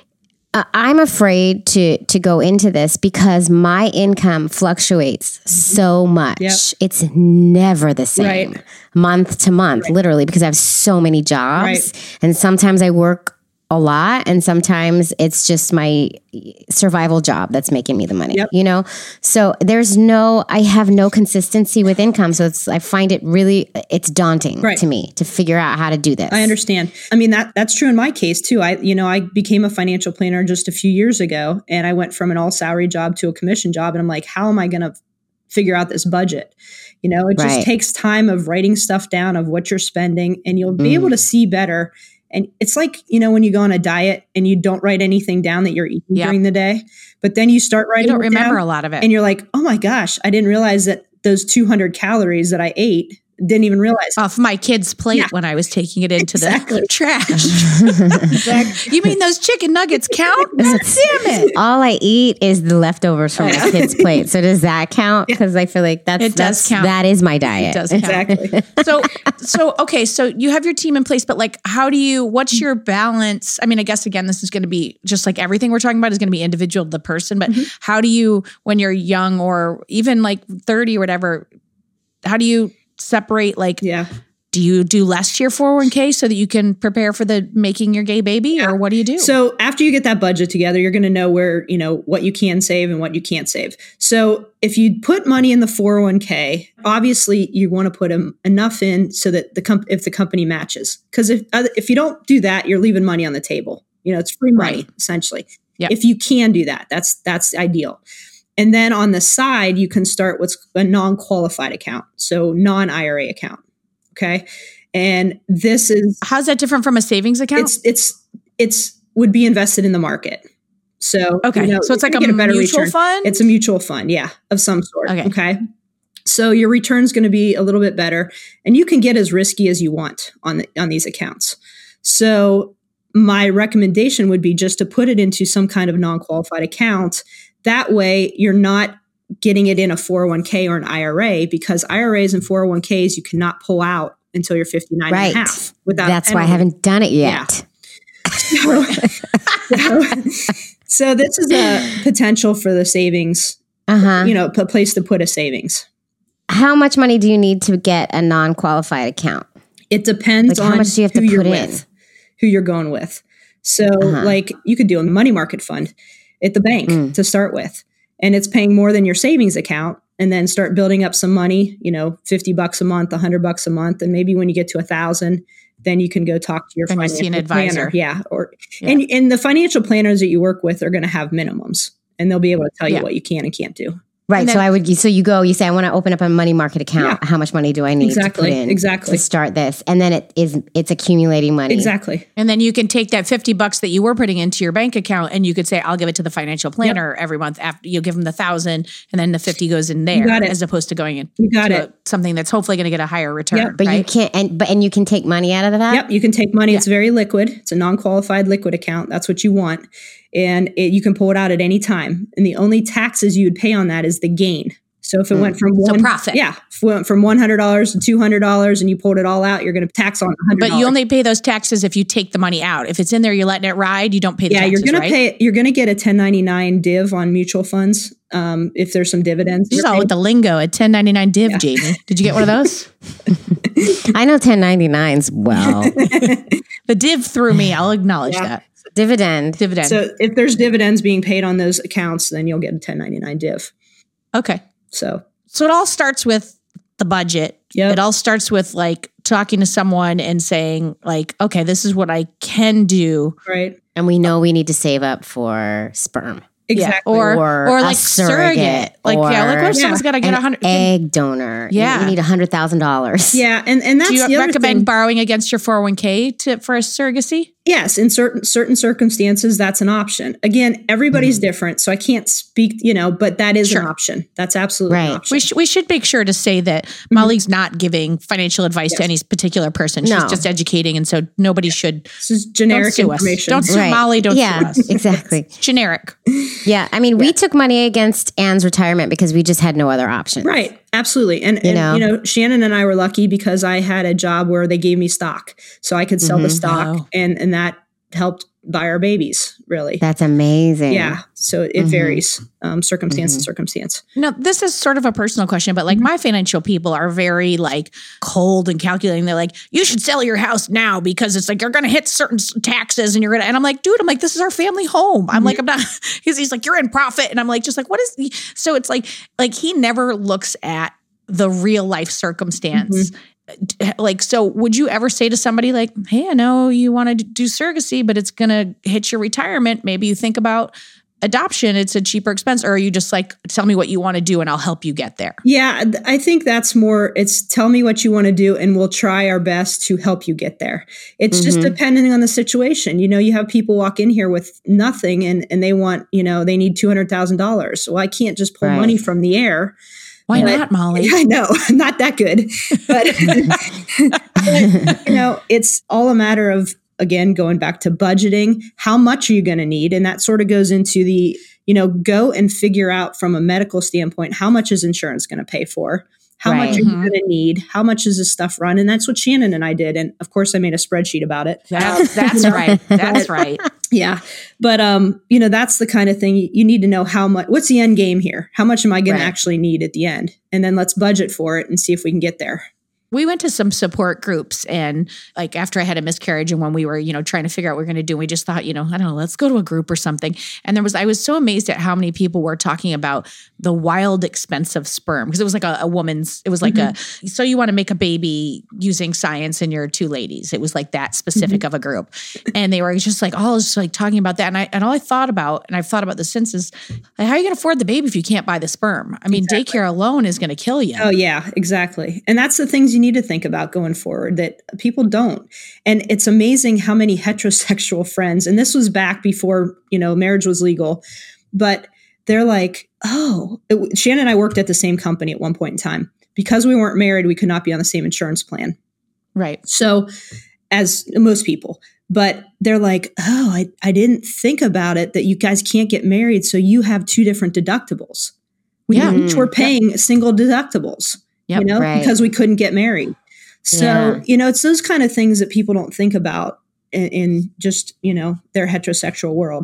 Uh, I'm afraid to to go into this because my income fluctuates so much. Yep. It's never the same Right. month to month, literally, because I have so many jobs. Right. And sometimes I work a lot and sometimes it's just my survival job that's making me the money, Yep. you know? So there's no, I have no consistency with income. So it's, I find it really, it's daunting Right. to me to figure out how to do this. I understand. I mean, that that's true in my case too. I, you know, I became a financial planner just a few years ago and I went from an all salary job to a commission job. And I'm like, how am I going to figure out this budget? You know, it just Right. takes time of writing stuff down of what you're spending and you'll be Mm. able to see better. And it's like, you know, when you go on a diet and you don't write anything down that you're eating Yeah. during the day, but then you start You writing don't it remember down, a lot of it. and you're like, oh my gosh, I didn't realize that those two hundred calories that I ate, didn't even realize. Off my kid's plate Yeah. when I was taking it into Exactly. the trash. Exactly. You mean those chicken nuggets count? God damn it. All I eat is the leftovers from my kids' plate. So does that count? Because I feel like that's, It does that's count. that is my diet. It does count. Exactly. So, so okay, so you have your team in place, but like, how do you? What's your balance? I mean, I guess again, this is going to be just like everything we're talking about is going to be individual to the person. But how do you, when you're young or even like thirty or whatever, how do you separate? Like, Yeah. do you do less to your four oh one k so that you can prepare for the making your gay baby, or what do you do? So after you get that budget together, you're going to know where, you know, what you can save and what you can't save. So if you put money in the four oh one k, obviously you want to put em- enough in so that the comp- if the company matches. Because if uh, if you don't do that, you're leaving money on the table. You know, it's free money Right. essentially. Yep. If you can do that, that's that's ideal. And then on the side, you can start what's a non-qualified account, so non-I R A account. Okay, and this is How's that different from a savings account? it's it's it's would be invested in the market. So okay, you know, so it's you're like a gonna get mutual return. fund. It's a mutual fund, yeah, of some sort. Okay. Okay. So your return's going to be a little bit better, and you can get as risky as you want on the, on these accounts. So my recommendation would be just to put it into some kind of non-qualified account. That way, you're not getting it in a four oh one k or an I R A, because I R As and four oh one k's you cannot pull out until you're fifty-nine Right. and a half without. That's a why I penalty. haven't done it yet. So, so, so this is a potential for the savings, Uh-huh. you know, a place to put a savings. How much money do you need to get a non-qualified account? It depends Like, how on much do you have who to you're put with, in? who you're going with. So Uh-huh. like you could do a money market fund at the bank Mm. to start with, and it's paying more than your savings account, and then start building up some money, you know, fifty bucks a month, a hundred bucks a month. And maybe when you get to a thousand, then you can go talk to your Then you financial see an advisor. planner. Yeah. Or, Yeah. and, and the financial planners that you work with are going to have minimums, and they'll be able to tell you Yeah. what you can and can't do. Right. And so then- I would. So you go. You say, I want to open up a money market account. How much money do I need Exactly, to put in exactly. to start this? And then it is. It's accumulating money. Exactly. And then you can take that fifty bucks that you were putting into your bank account and you could say, I'll give it to the financial planner every month after you give them the thousand and then the fifty goes in there got it. as opposed to going in You got to it. a- something that's hopefully going to get a higher return. Yep. But you right? can't. And but and you can take money out of that. Yep, you can take money. It's very liquid. It's a non-qualified liquid account. That's what you want. And it, you can pull it out at any time. And the only taxes you would pay on that is the gain. So if it went from So one profit. yeah, if it went from one hundred dollars to two hundred dollars and you pulled it all out, you're going to tax on one hundred dollars. But you only pay those taxes if you take the money out. If it's in there, you're letting it ride, you don't pay the yeah, taxes, you're going right? to pay. You're going to get a ten ninety-nine div on mutual funds um, if there's some dividends. This is You're all paying- with the lingo at ten ninety-nine div, Yeah. Jamie. Did you get one of those? I know ten ninety-nines well. The div threw me. I'll acknowledge Yeah. that. Dividend. Dividend. So if there's dividends being paid on those accounts, then you'll get a ten ninety-nine div. okay. So So it all starts with the budget. Yep. It all starts with like talking to someone and saying like, okay, this is what I can do. right, And we know we need to save up for sperm. exactly. Yeah. Or, Or or a like surrogate. surrogate, Like, yeah, like what or- if someone's got to get An a hundred? egg donor. Yeah. You need a hundred thousand dollars. yeah, and and that's Do you the other recommend thing. borrowing against your four oh one k to for a surrogacy? Yes, in certain certain circumstances, that's an option. Again, everybody's mm-hmm. different, so I can't speak, you know, but that is sure. an option. That's absolutely right. an option. We, sh- we should make sure to say that mm-hmm. Molly's not giving financial advice yes. to any particular person. She's no. just educating, and so nobody yeah. should. This is generic don't information. Don't sue right. Molly. Don't yeah, sue us. Exactly. It's generic. Yeah, I mean, yeah. we took money against Anne's retirement because we just had no other options. Right. Absolutely. And, you and know? you know, Shannon and I were lucky because I had a job where they gave me stock, so I could sell mm-hmm. the stock, oh. and and that helped buy our babies, really. That's amazing. Yeah. So it mm-hmm. varies, um, circumstance mm-hmm. to circumstance. No, this is sort of a personal question, but like mm-hmm. my financial people are very like cold and calculating. They're like, you should sell your house now because it's like, you're going to hit certain taxes and you're going to, and I'm like, dude, I'm like, this is our family home. I'm mm-hmm. like, I'm not, he's, he's like, you're in profit. And I'm like, just like, what is, he? So it's like, like he never looks at the real life circumstance. Mm-hmm. Like, so would you ever say to somebody like, hey, I know you want to do surrogacy, but it's going to hit your retirement. Maybe you think about adoption. It's a cheaper expense. Or are you just like, tell me what you want to do and I'll help you get there? Yeah, I think that's more, it's tell me what you want to do and we'll try our best to help you get there. It's mm-hmm. just depending on the situation. You know, you have people walk in here with nothing and, and they want, you know, they need two hundred thousand dollars. Well, I can't just pull right. money from the air. Why but, not, Molly? I know, I'm not that good. But, but, you know, it's all a matter of, again, going back to budgeting. How much are you going to need? And that sort of goes into the, you know, go and figure out from a medical standpoint, how much is insurance going to pay for? How right. much are mm-hmm. you going to need? How much is this stuff run? And that's what Shannon and I did. And of course, I made a spreadsheet about it. That's, that's right. That's right. Yeah. But, um, you know, that's the kind of thing you, you need to know how much, what's the end game here? How much am I going right. to actually need at the end? And then let's budget for it and see if we can get there. We went to some support groups and like after I had a miscarriage and when we were, you know, trying to figure out what we're going to do, we just thought, you know, I don't know, let's go to a group or something. And there was, I was so amazed at how many people were talking about the wild expense of sperm because it was like a, a woman's, it was like mm-hmm. a, so you want to make a baby using science and you're two ladies. It was like that specific mm-hmm. of a group. And they were just like, all just like talking about that. And I, and all I thought about, and I've thought about this since is like, how are you going to afford the baby if you can't buy the sperm? I mean, exactly. daycare alone is going to kill you. Oh yeah, exactly. And that's the things you need to think about going forward that people don't. And it's amazing how many heterosexual friends, and this was back before, you know, marriage was legal, but they're like, oh, it, Shannon and I worked at the same company at one point in time. Because we weren't married, we could not be on the same insurance plan. Right. So as most people, but they're like, oh, I, I didn't think about it that you guys can't get married. So you have two different deductibles. We yeah. each were paying yep. single deductibles. Yep, you know, right. because we couldn't get married. So, yeah. you know, it's those kind of things that people don't think about in, in just, you know, their heterosexual world.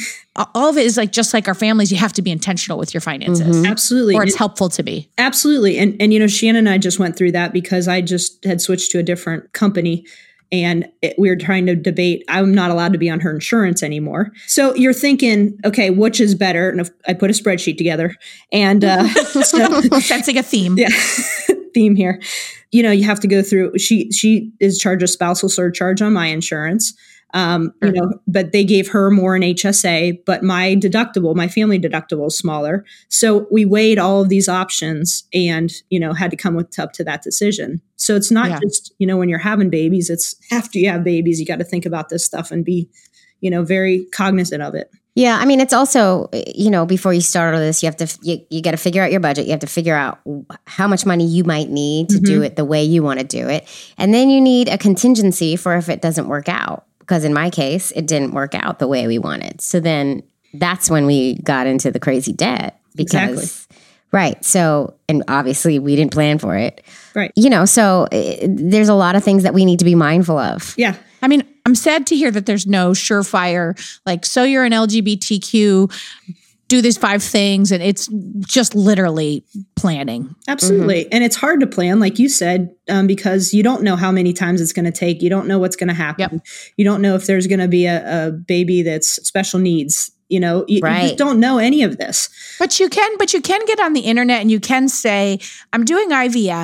All of it is like, just like our families, you have to be intentional with your finances. Mm-hmm. Absolutely. Or it's helpful to be. Absolutely. And, and, you know, Shannon and I just went through that because I just had switched to a different company. And it, we were trying to debate, I'm not allowed to be on her insurance anymore. So you're thinking, okay, which is better? And I put a spreadsheet together and uh, so, sensing a theme. Yeah, theme here. You know, you have to go through, she she is charged a spousal surcharge on my insurance. Um, you know, but they gave her more in H S A, but my deductible, my family deductible is smaller. So we weighed all of these options and, you know, had to come with up to that decision. So it's not yeah. just, you know, when you're having babies, it's after you have babies, you got to think about this stuff and be, you know, very cognizant of it. Yeah. I mean, it's also, you know, before you start all this, you have to, you, you got to figure out your budget. You have to figure out how much money you might need to mm-hmm. do it the way you want to do it. And then you need a contingency for if it doesn't work out. Because in my case, it didn't work out the way we wanted. So then that's when we got into the crazy debt. Because, exactly. Right. So, and obviously we didn't plan for it. Right. You know, so it, there's a lot of things that we need to be mindful of. Yeah. I mean, I'm sad to hear that there's no surefire, like, so you're an L G B T Q, do these five things, and it's just literally planning. Absolutely. Mm-hmm. And it's hard to plan, like you said, um, because you don't know how many times it's going to take. You don't know what's going to happen. Yep. You don't know if there's going to be a, a baby that's special needs. You know, you, right. you just don't know any of this. But you can, but you can get on the internet and you can say, I'm doing I V F.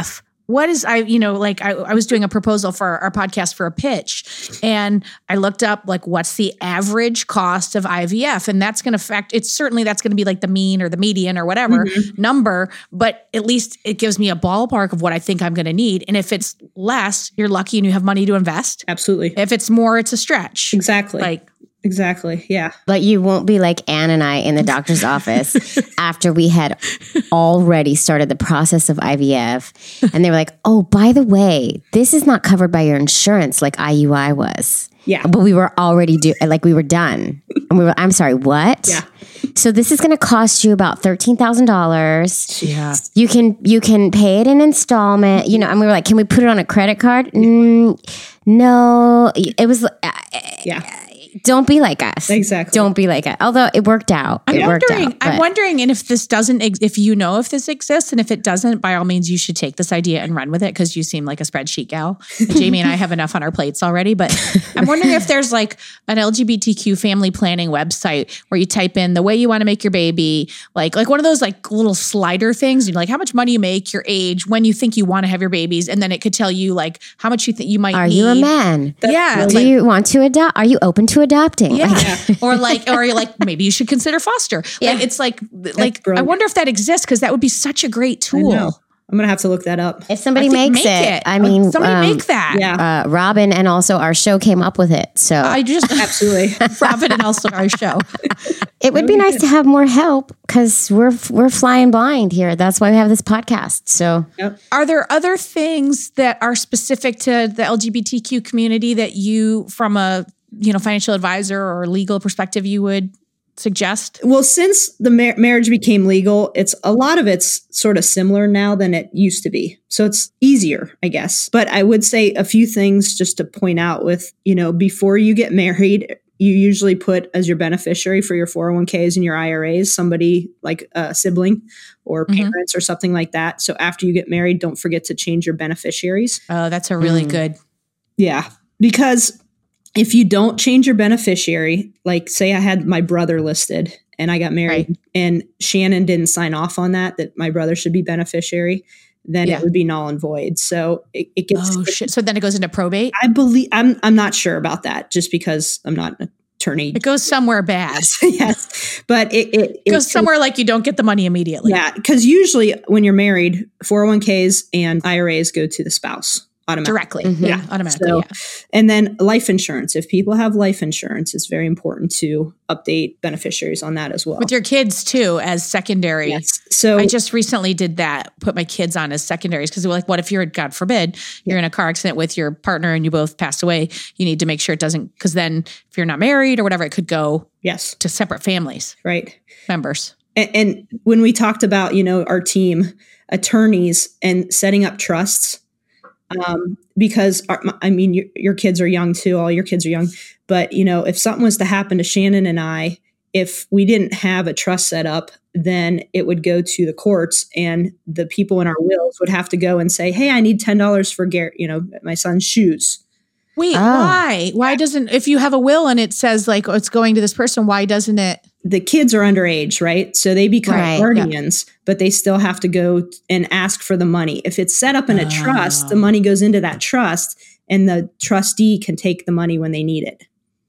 what is I, you know, like I, I was doing a proposal for our podcast for a pitch, and I looked up like what's the average cost of I V F, and that's going to affect. It's certainly that's going to be like the mean or the median or whatever mm-hmm. number, but at least it gives me a ballpark of what I think I'm going to need. And if it's less, you're lucky and you have money to invest. Absolutely. If it's more, it's a stretch. Exactly. Like. Exactly. Yeah. But you won't be like Anne and I in the doctor's office after we had already started the process of I V F. And they were like, oh, by the way, this is not covered by your insurance like I U I was. Yeah. But we were already do like we were done. And we were, I'm sorry, what? Yeah. So this is going to cost you about thirteen thousand dollars. Yeah. You can, you can pay it in installment, you know, and we were like, can we put it on a credit card? Mm, no, it was, uh, yeah. Don't be like us. Exactly. Don't be like us. Although it worked out. I'm it worked wondering. out, I'm wondering, and if this doesn't, ex- if you know if this exists, and if it doesn't, by all means, you should take this idea and run with it because you seem like a spreadsheet gal. Jamie and I have enough on our plates already, but I'm wondering if there's like an L G B T Q family planning website where you type in the way you want to make your baby, like like one of those like little slider things. You know, like how much money you make, your age, when you think you want to have your babies, and then it could tell you like how much you think you might. Are need. you a man? That's yeah. Do like, you want to adopt? Are you open to adopting? Yeah. Like, Yeah. or like, or you're like, maybe you should consider foster. Yeah. Like, it's like, like, brilliant. I wonder if that exists because that would be such a great I tool. know. I'm going to have to look that up. if somebody I think makes make it, it. I mean, somebody um, make that. Yeah. uh, Robin and also our show came up with it. So I just Absolutely. Robin and also our show. it would be nice to have more help because we're we're flying blind here. That's why we have this podcast. So Yep. Are there other things that are specific to the L G B T Q community that you, from a you know financial advisor or legal perspective, you would suggest? Well, since the mar- marriage became legal, it's a lot of it's sort of similar now than it used to be. So it's easier, I guess. But I would say a few things just to point out with, you know, before you get married, you usually put as your beneficiary for your four oh one k's and your I R As, somebody like a sibling or Mhm. parents or something like that. So after you get married, don't forget to change your beneficiaries. Oh, that's a really Mm. good. Yeah. Because if you don't change your beneficiary, like say I had my brother listed and I got married Right. and Shannon didn't sign off on that, that my brother should be beneficiary, then Yeah. it would be null and void. So it, it gets, Oh shit! So then it goes into probate. I believe, I'm, I'm not sure about that just because I'm not an attorney. It goes somewhere bad. Yes. But it, it, It goes somewhere like you don't get the money immediately. Yeah. Because usually when you're married, four oh one k's and I R As go to the spouse. Automatically. Directly. Mhm. Yeah. Automatically. So, yeah. and then life insurance. If people have life insurance, it's very important to update beneficiaries on that as well. With your kids too, as secondary. Yes. So I just recently did that, put my kids on as secondaries because they were like, what if you're, God forbid, you're in a car accident with your partner and you both passed away? You need to make sure it doesn't, because then if you're not married or whatever, it could go yes, to separate families, right. members. And, and when we talked about, you know, our team, attorneys and setting up trusts, um, because our, I mean, your, your kids are young too. All your kids are young, but you know, if something was to happen to Shannon and I, if we didn't have a trust set up, then it would go to the courts and the people in our wills would have to go and say, hey, I need ten dollars for Garrett, you know, my son's shoes. Wait, Oh. why? Why doesn't, if you have a will and it says like, oh, it's going to this person, why doesn't it? The kids are underage, right? So they become Right, yeah. guardians, but they still have to go t- and ask for the money. If it's set up in a Oh. trust, the money goes into that trust and the trustee can take the money when they need it.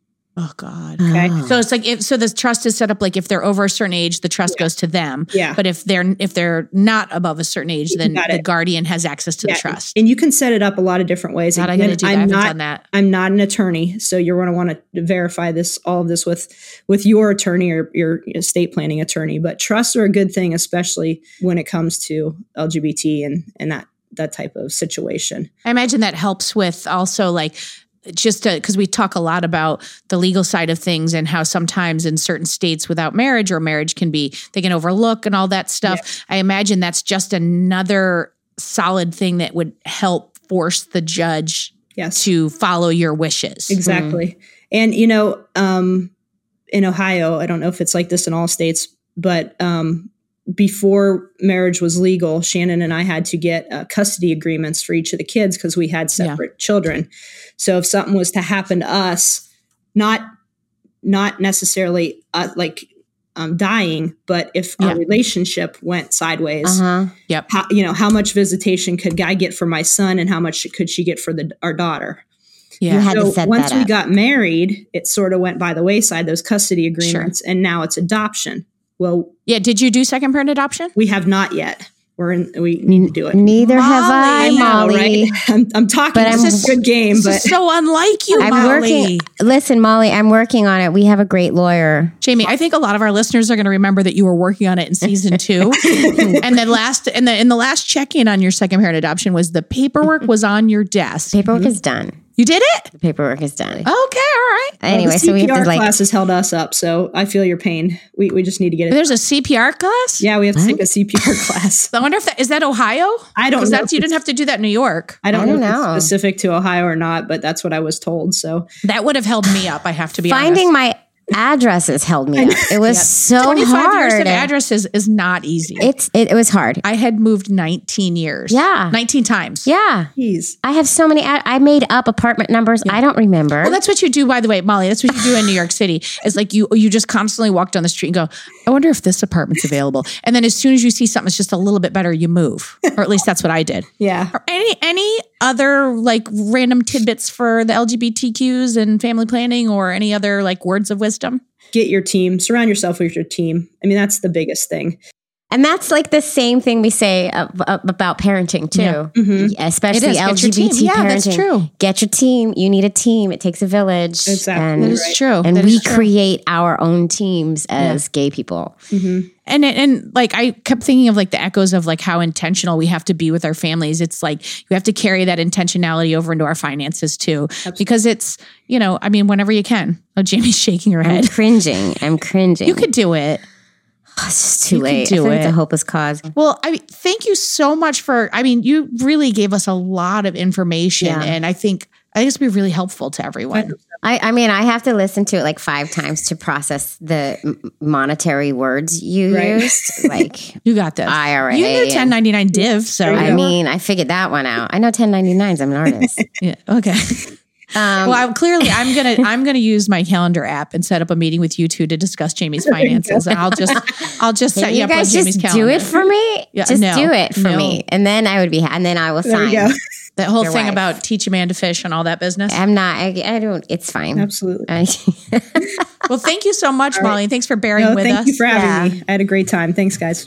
Oh God. Okay. Oh. So it's like, if, so the trust is set up like if they're over a certain age, the trust goes to them. Yeah. But if they're, if they're not above a certain age, then got the it. guardian has access to Yeah, the trust. And you can set it up a lot of different ways. God, I Again, gotta do that. I I'm haven't not, done that. I'm not an attorney, so you're going to want to verify this, all of this with, with your attorney or your estate planning attorney. But trusts are a good thing, especially when it comes to L G B T and, and that, that type of situation. I imagine that helps with also like just because we talk a lot about the legal side of things and how sometimes in certain states without marriage or marriage can be, they can overlook and all that stuff. I imagine that's just another solid thing that would help force the judge Yes. to follow your wishes. Exactly. And, you know, um, in Ohio, I don't know if it's like this in all states, but um, before marriage was legal, Shannon and I had to get uh, custody agreements for each of the kids because we had separate children. So if something was to happen to us, not not necessarily uh, like um, dying, but if Yeah. our relationship went sideways, Uh-huh. Yep. how, you know, how much visitation could Guy get for my son, and how much could she get for the our daughter? Yeah. You had to So set once that we up. got married, it sort of went by the wayside, those custody agreements, and now it's adoption. Well, Yeah. Did you do second parent adoption? we have not yet. We're in, we need to do it. Neither have I, Molly. I know, Molly. right? I'm, I'm talking. But This I'm- is a good game, This but is so unlike you, I'm Molly. working. Listen, Molly, I'm working on it. We have a great lawyer. Jamie, I think a lot of our listeners are going to remember that you were working on it in season two, and then last, and the in the last check-in on your second parent adoption was the paperwork was on your desk. Paperwork is done. You did it? The paperwork is done. Okay, all right. Anyway, the so we C P R have to like. class has held us up, so I feel your pain. We we just need to get it. There's a C P R class. Yeah, we have to take a C P R class. I wonder if that is that Ohio. I don't Because know. that's you didn't have to do that in New York. I don't, I don't know, if know. it's specific to Ohio or not, but that's what I was told. So That would have held me up. I have to be Finding honest. my addresses held me up. It was so twenty-five years hard. of addresses is not easy. It's it, it was hard. I had moved nineteen years. Yeah. nineteen times. Yeah, geez. I have so many. ad- I made up apartment numbers. I don't remember. Well, that's what you do, by the way, Molly. That's what you do in New York City. Is like you you just constantly walk down the street and go, I wonder if this apartment's available. And then as soon as you see something that's just a little bit better, you move. Or at least that's what I did. Yeah. Or any any other like random tidbits for the L G B T Qs and family planning, or any other like words of wisdom? Get your team. Surround yourself with your team. I mean, that's the biggest thing. And that's like the same thing we say ab- ab- about parenting too, Yeah. Mhm. especially It is. L Get your G B T team. Yeah, parenting. that's true. Get your team. You need a team. It takes a village. Exactly. And, That is Right. true. and That we is true. create our own teams as gay people. hmm And it- and like I kept thinking of like the echoes of like how intentional we have to be with our families. It's like you have to carry that intentionality over into our finances too, because it's, you know, I mean, whenever you can. Oh, Jamie's shaking her I'm head. cringing. I'm cringing. You could do it. Oh, it's just too you could late. do I think it's it. a hopeless cause. Well, I mean, thank you so much for, I mean, you really gave us a lot of information, Yeah. and I think I think it's be really helpful to everyone. I, I mean, I have to listen to it like five times to process the m- monetary words you Right. used, like You got this. I R A. You knew and- ten ninety-nine div, so There you I go. mean, I figured that one out. I know ten ninety-nines. I'm an artist. yeah, okay. Um, Well, I'm, clearly, I'm gonna I'm gonna use my calendar app and set up a meeting with you two to discuss Jamie's finances, and I'll just I'll just set Can you you up on guys Jamie's just calendar. do it for me? Yeah, just no, do it for no. me, and then I would be, ha- and then I will There sign. you go. That whole Your thing wife. about teach a man to fish and all that business. I'm not. I, I don't. It's fine. Absolutely. I, Well, thank you so much, All right. Molly. Thanks for bearing No, with thank us. you for having Yeah. me. I had a great time. Thanks, guys.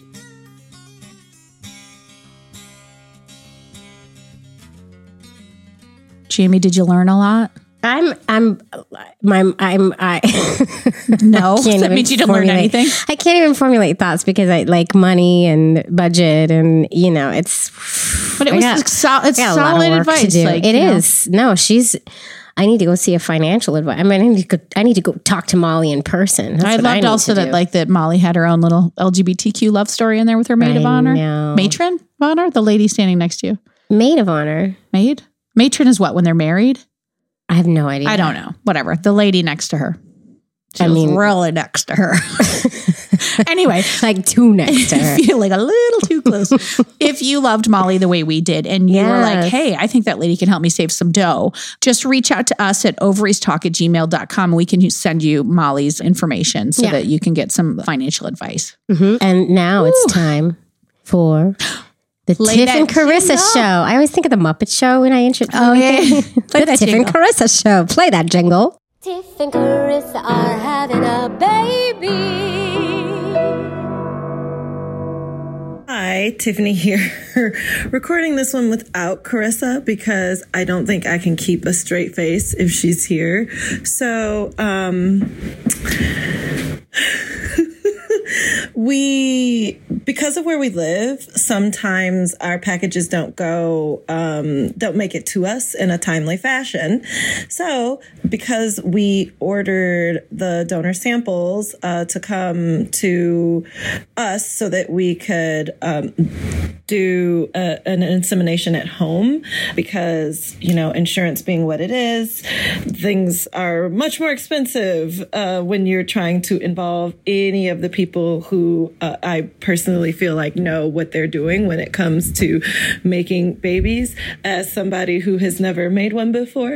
Jamie, did you learn a lot? I'm. I'm. My. I'm. I. No, can't that even means you didn't learn formulate- anything. I can't even formulate thoughts because I like money and budget and you know it's. But it I was got- sol- it's I got a lot solid of work advice. to do. Like, It you know. is. No, she's. I need to go see a financial advisor. I mean, I need to go. I need to go talk to Molly in person. That's I what loved need also to that do. like that Molly had her own little L G B T Q love story in there with her maid of I honor. know. Matron of honor? The lady standing next to you. maid of honor. Maid? Matron is what, when they're married? I have no idea. I don't know. Whatever. The lady next to her. She I was mean- really next to her. Anyway, Like two next to her. I feel like a little too close. If you loved Molly the way we did and you were like, Yes. hey, I think that lady can help me save some dough, just reach out to us at ovariestalk at gmail dot com and we can send you Molly's information so Yeah. that you can get some financial advice. Mhm. And now it's time for the Play Tiff that and Carissa jingle. show. I always think of the Muppet Show when I introduce. Oh, yeah. Play the that Tiff jingle. and Carissa show. Play that jingle. Tiff and Carissa are having a baby. Hi, Tiffany here. Recording this one without Carissa because I don't think I can keep a straight face if she's here. So, um, we, because of where we live, sometimes our packages don't go, um, don't make it to us in a timely fashion. So, because we ordered the donor samples uh, to come to us so that we could um, do a, an insemination at home because, you know, insurance being what it is, things are much more expensive uh, when you're trying to involve any of the people who uh, I personally feel like know what they're doing when it comes to making babies, as somebody who has never made one before.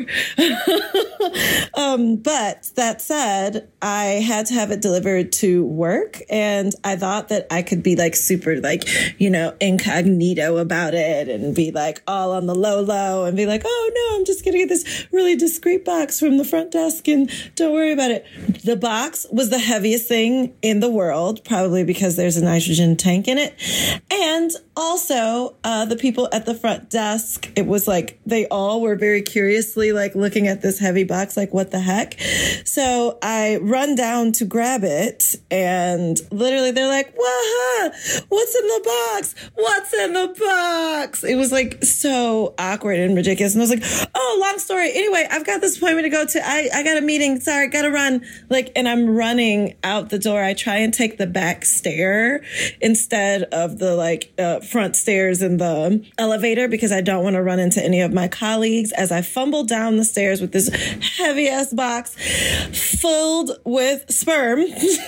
um, but that said, I had to have it delivered to work, and I thought that I could be like super like, you know, incognito about it and be like all on the low low and be like, oh no, I'm just gonna get this really discreet box from the front desk and don't worry about it. The box was the heaviest thing in the world, probably because there's a nitrogen tank in it. And also uh, the people at the front desk, it was like they all were very curiously like looking at this heavy box, like what the heck? So I run down to grab it, and literally they're like, "Wah! What's in the box? What's in the box?" It was like so awkward and ridiculous. And I was like, "Oh, long story. Anyway, I've got this appointment to go to. I, I got a meeting. Sorry, gotta run." Like, and I'm running out the door. I try and take the back stair instead of the like uh, front stairs in the elevator because I don't want to run into any of my colleagues as I fumble down the stairs with this heavy ass box filled with sperm.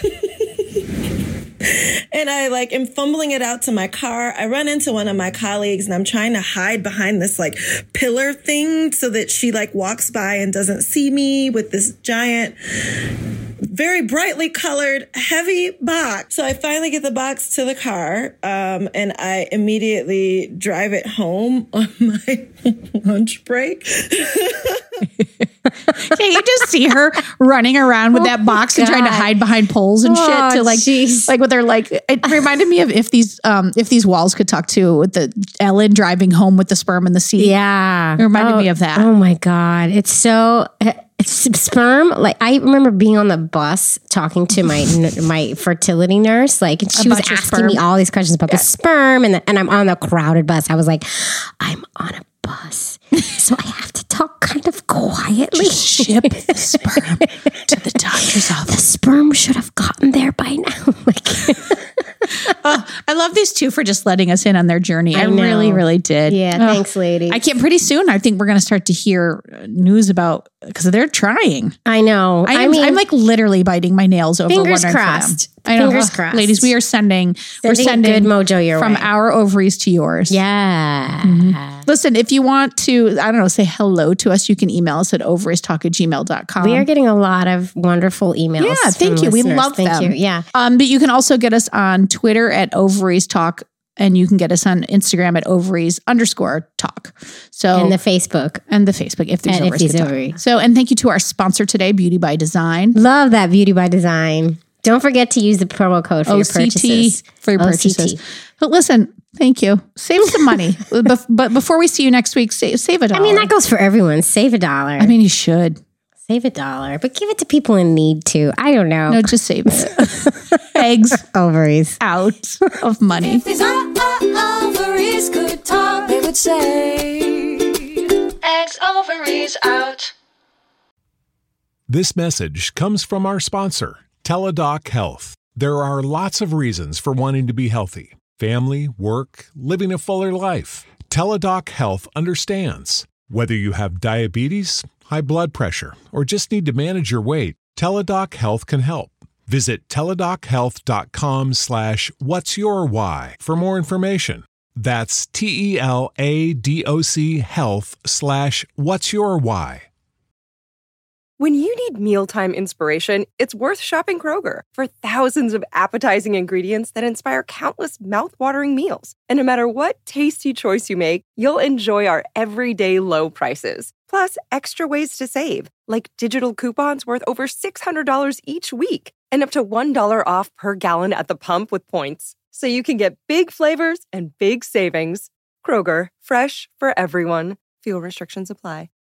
And I like am fumbling it out to my car. I run into one of my colleagues and I'm trying to hide behind this like pillar thing so that she like walks by and doesn't see me with this giant, very brightly colored, heavy box. So I finally get the box to the car, um, and I immediately drive it home on my lunch break. Can you just see her running around with Oh that box my and trying to God. hide behind poles and Oh, shit to like, jeez. like what they're like. It reminded me of if these, um, if these walls could talk to with the Ellen driving home with the sperm in the seat. Yeah. It reminded oh, me of that. Oh my God. It's so it's sperm. Like I remember being on the bus talking to my my fertility nurse. Like and she was About your asking sperm? me all these questions about the sperm, and the, and I'm on a crowded bus. I was like, I'm on a bus, so I have to talk kind of quietly. Ship the sperm to the doctor's office. The sperm should have gotten there by now. Like, Oh, I love these two for just letting us in on their journey. I, I know. really, really did. yeah, Oh, thanks, lady. I can't. Pretty soon, I think we're going to start to hear uh, news about because they're trying. I know. I, I am, mean, I'm like literally biting my nails over Fingers wondering crossed. for them. I know. Fingers Ugh, crossed. ladies. We are sending. we're Sending sending good mojo your from way. our ovaries to yours. yeah. Listen, if you want to, I don't know, say hello to us, you can email us at ovariestalk at gmail dot com. We are getting a lot of wonderful emails. Yeah, thank from you. We listeners. love thank them. you. Yeah. Um, but you can also get us on Twitter at Ovaries Talk, and you can get us on Instagram at Ovaries underscore Talk. So And the Facebook. and the Facebook if there's And if ovaries. these Good Talk. ovaries. So and thank you to our sponsor today, Beauty by Design. Love that Beauty by Design. Don't forget to use the promo code for O your C T purchases. for your O C T. purchases. But listen, thank you. Save some money. but, but before we see you next week, save save a dollar. I mean, that goes for everyone. Save a dollar. I mean, you should. Save a dollar, but give it to people in need too. I don't know. No, just save it. Eggs Ovaries. out of money. If these o- o- ovaries could talk, they would say, eggs, ovaries out. This message comes from our sponsor, Teladoc Health. There are lots of reasons for wanting to be healthy. Family, work, living a fuller life. Teladoc Health understands. Whether you have diabetes, high blood pressure, or just need to manage your weight, Teladoc Health can help. Visit teladochealth.com slash what's your why for more information. That's T-E-L-A-D-O-C health slash what's your why. When you need mealtime inspiration, it's worth shopping Kroger for thousands of appetizing ingredients that inspire countless mouthwatering meals. And no matter what tasty choice you make, you'll enjoy our everyday low prices. Plus, extra ways to save, like digital coupons worth over six hundred dollars each week and up to one dollar off per gallon at the pump with points. So you can get big flavors and big savings. Kroger, fresh for everyone. Fuel restrictions apply.